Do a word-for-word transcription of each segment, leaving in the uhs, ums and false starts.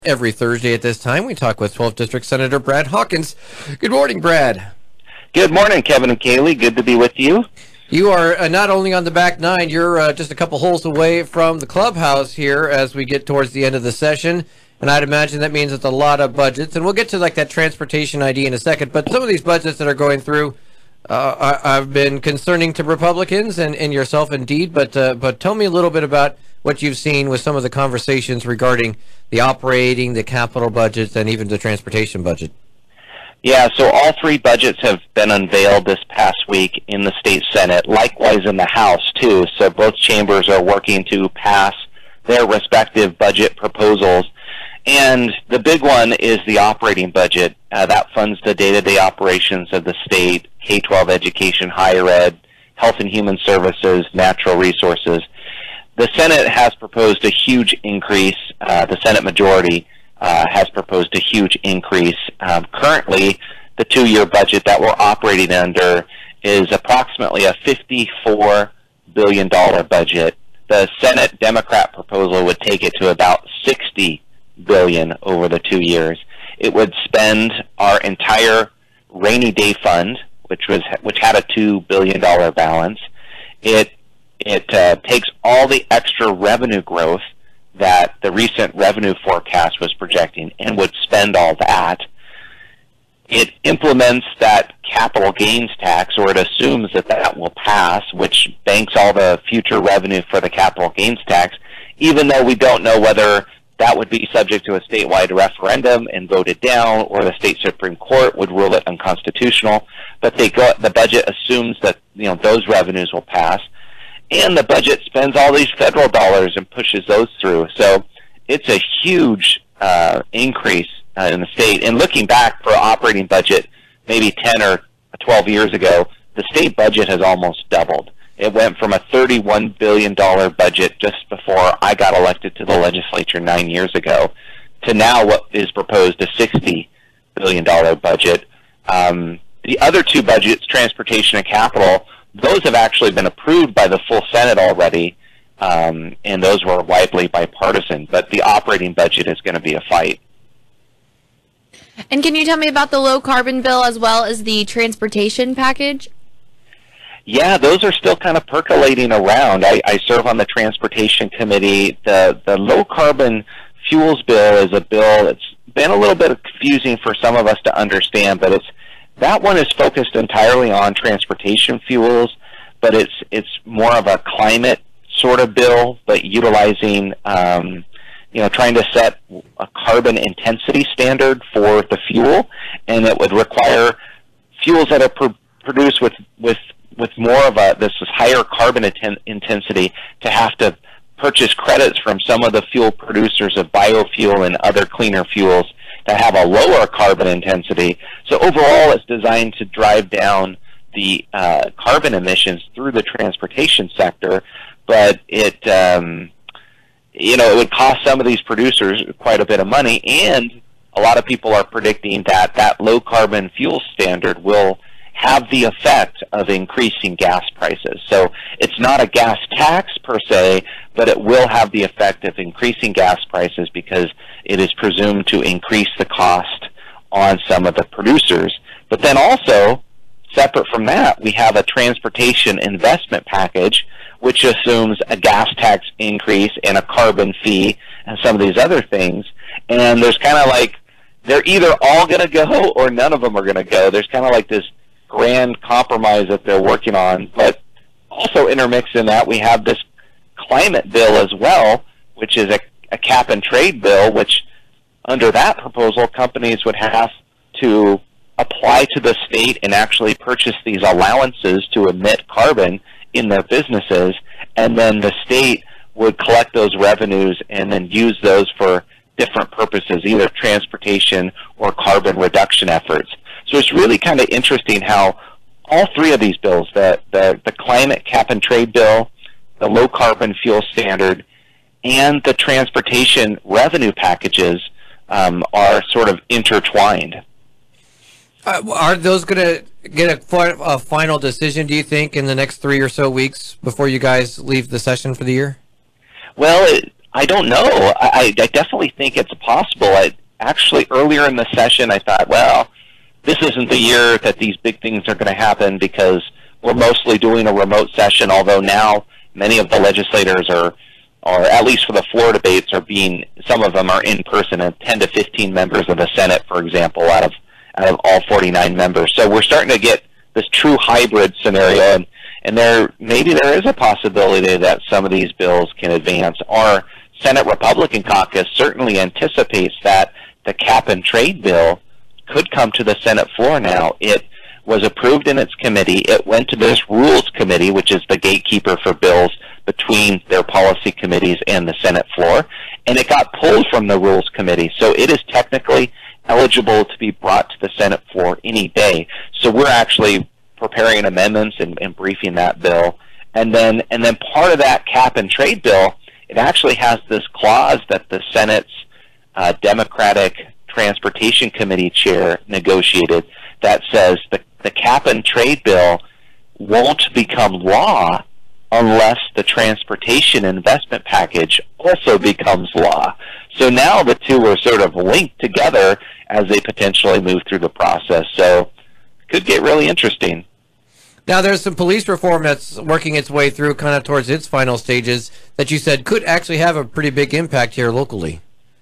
Every Thursday at this time, we talk with twelfth District Senator Brad Hawkins. Good morning, Brad. Good morning, Kevin and Kaylee. Good to be with you. You are uh, not only on the back nine, you're uh, just a couple holes away from the clubhouse here as we get towards the end of the session. And I'd imagine that means it's a lot of budgets. And we'll get to like that transportation I D in a second. But some of these budgets that are going through uh, have been concerning to Republicans and, and yourself indeed. But, uh, but tell me a little bit about what you've seen with some of the conversations regarding the operating, the capital budgets, and even the transportation budget. Yeah, so all three budgets have been unveiled this past week in the state Senate, likewise in the House, too. So both chambers are working to pass their respective budget proposals. And the big one is the operating budget. Uh, that funds the day-to-day operations of the state, K twelve education, higher ed, health and human services, natural resources. The Senate has proposed a huge increase. Uh, the Senate majority uh, has proposed a huge increase. Um, currently, the two-year budget that we're operating under is approximately a fifty-four billion dollars budget. The Senate Democrat proposal would take it to about sixty billion dollars over the two years. It would spend our entire rainy day fund, which was which had a two billion dollars balance. It It uh, takes all the extra revenue growth that the recent revenue forecast was projecting and would spend all that. It implements that capital gains tax, or it assumes that that will pass, which banks all the future revenue for the capital gains tax, even though we don't know whether that would be subject to a statewide referendum and voted down, or the state Supreme Court would rule it unconstitutional. But they go, the budget assumes that you know those revenues will pass. And the budget spends all these federal dollars and pushes those through. So it's a huge uh, increase uh, in the state. And looking back for operating budget, maybe ten or twelve years ago, the state budget has almost doubled. It went from a thirty-one billion dollars budget just before I got elected to the legislature nine years ago to now what is proposed a sixty billion dollars budget. Um, the other two budgets, transportation and capital, those have actually been approved by the full Senate already, um, and those were widely bipartisan. But the operating budget is going to be a fight. And can you tell me about the low carbon bill as well as the transportation package? Yeah, those are still kind of percolating around. I, I serve on the transportation committee. The, the low carbon fuels bill is a bill that's been a little bit confusing for some of us to understand, but it's that one is focused entirely on transportation fuels, but it's it's more of a climate sort of bill, but utilizing, um, you know, trying to set a carbon intensity standard for the fuel, and it would require fuels that are pr produced with with with more of a this is higher carbon inten intensity to have to purchase credits from some of the fuel producers of biofuel and other cleaner fuels that have a lower carbon intensity. So overall, it's designed to drive down the uh, carbon emissions through the transportation sector, but it, um, you know, it would cost some of these producers quite a bit of money, and a lot of people are predicting that that low carbon fuel standard will have the effect of increasing gas prices. So it's not a gas tax per se, but it will have the effect of increasing gas prices because it is presumed to increase the cost on some of the producers. But then also, separate from that, we have a transportation investment package, which assumes a gas tax increase and a carbon fee and some of these other things. And there's kind of like, they're either all going to go or none of them are going to go. There's kind of like this grand compromise that they're working on. But also intermixed in that, we have this climate bill as well, which is a, a cap and trade bill, which under that proposal, companies would have to apply to the state and actually purchase these allowances to emit carbon in their businesses, and then the state would collect those revenues and then use those for different purposes, either transportation or carbon reduction efforts. So it's really kind of interesting how all three of these bills, the, the, the climate cap and trade bill, the low carbon fuel standard, and the transportation revenue packages um, are sort of intertwined. Uh, are those going to get a, fi a final decision, do you think, in the next three or so weeks before you guys leave the session for the year? Well, it, I don't know. I, I definitely think it's possible. I, actually, earlier in the session, I thought, well, this isn't the year that these big things are going to happen because we're mostly doing a remote session, although now many of the legislators are, or at least for the floor debates, are being, some of them are in person, and ten to fifteen members of the Senate, for example, out of out of all forty-nine members. So we're starting to get this true hybrid scenario, and, and there maybe there is a possibility that some of these bills can advance. Our Senate Republican caucus certainly anticipates that the cap and trade bill could come to the Senate floor now. It was approved in its committee. It went to this Rules Committee, which is the gatekeeper for bills between their policy committees and the Senate floor, and it got pulled from the Rules Committee. So it is technically eligible to be brought to the Senate floor any day. So we're actually preparing amendments and, and briefing that bill. And then, and then part of that cap and trade bill, it actually has this clause that the Senate's uh, Democratic Transportation Committee chair negotiated that says the, the cap and trade bill won't become law unless the transportation investment package also becomes law. So now the two are sort of linked together as they potentially move through the process. So it could get really interesting. Now, there's some police reform that's working its way through kind of towards its final stages that you said could actually have a pretty big impact here locally.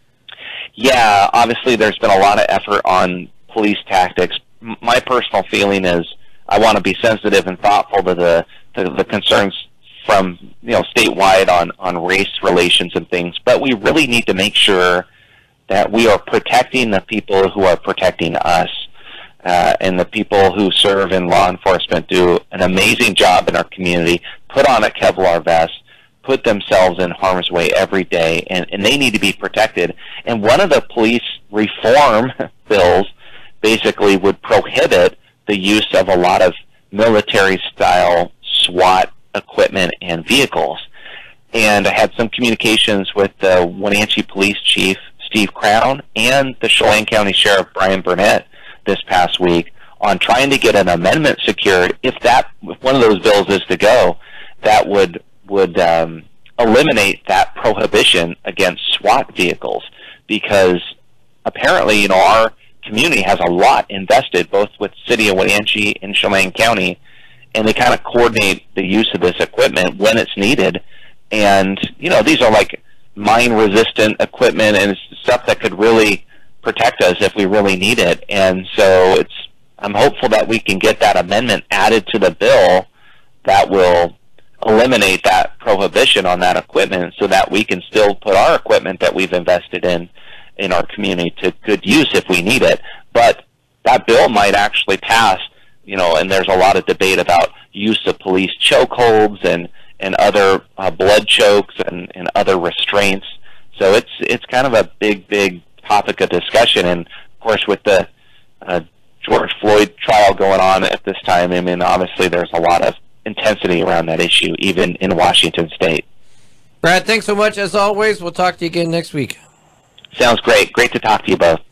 Yeah, obviously there's been a lot of effort on police tactics. My personal feeling is I want to be sensitive and thoughtful to the, to the concerns from, you know, statewide on, on race relations and things, but we really need to make sure that we are protecting the people who are protecting us. Uh, and the people who serve in law enforcement do an amazing job in our community, put on a Kevlar vest, put themselves in harm's way every day, and, and they need to be protected. And one of the police reform bills basically would prohibit the use of a lot of military-style SWAT equipment and vehicles. And I had some communications with the Wenatchee Police Chief, Steve Crown, and the Chelan County Sheriff, Brian Burnett, this past week on trying to get an amendment secured. If that, if one of those bills is to go, that would would um, eliminate that prohibition against SWAT vehicles, because apparently, you know, our community has a lot invested, both with City of Wenatchee and Chelan County, and they kind of coordinate the use of this equipment when it's needed. And you know, these are like mine-resistant equipment and it's stuff that could really protect us if we really need it. And so it's, I'm hopeful that we can get that amendment added to the bill that will eliminate that prohibition on that equipment so that we can still put our equipment that we've invested in in our community to good use if we need it. But that bill might actually pass, you know, and there's a lot of debate about use of police chokeholds and, and other uh, blood chokes and, and other restraints. So it's, it's kind of a big, big topic of discussion, and of course with the uh, George Floyd trial going on at this time, I mean, obviously there's a lot of intensity around that issue, even in Washington State. Brad, thanks so much as always. We'll talk to you again next week. Sounds great. Great to talk to you both.